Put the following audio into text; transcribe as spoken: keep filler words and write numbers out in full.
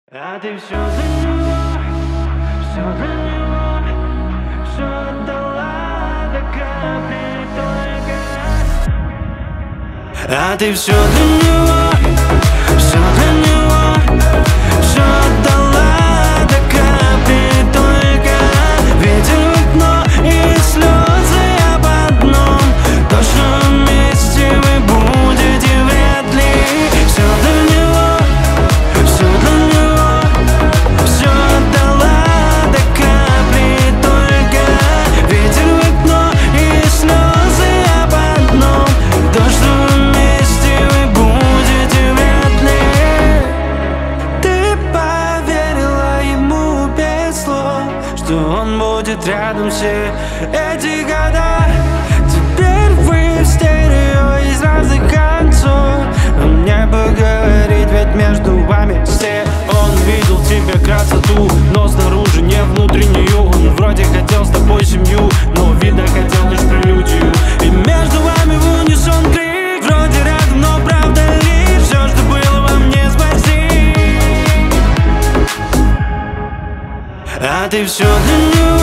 А ты все для него, все для него, все отдала до капли только. А ты все для него, все для него, все отдала до капли только. Ветер в окно и слезы об одном, то, что вместе вы будете вряд ли. Все для него, все для него, все отдала до капли только. Ветер в окно и слезы об одном, то, что вместе вы будете вряд ли. Ты поверила ему без слов, что он будет рядом все эти года. Теперь вы в стерео из разных концов, а мне поговорить, ведь между вами все. Он видел тебе красоту, но снаружи не внутреннюю. Он вроде хотел с тобой семью, но видно хотел лишь прелюдию. И между вами в унисон крик, вроде рядом, но правда ли все, что было вам, не спасти. А ты все для него.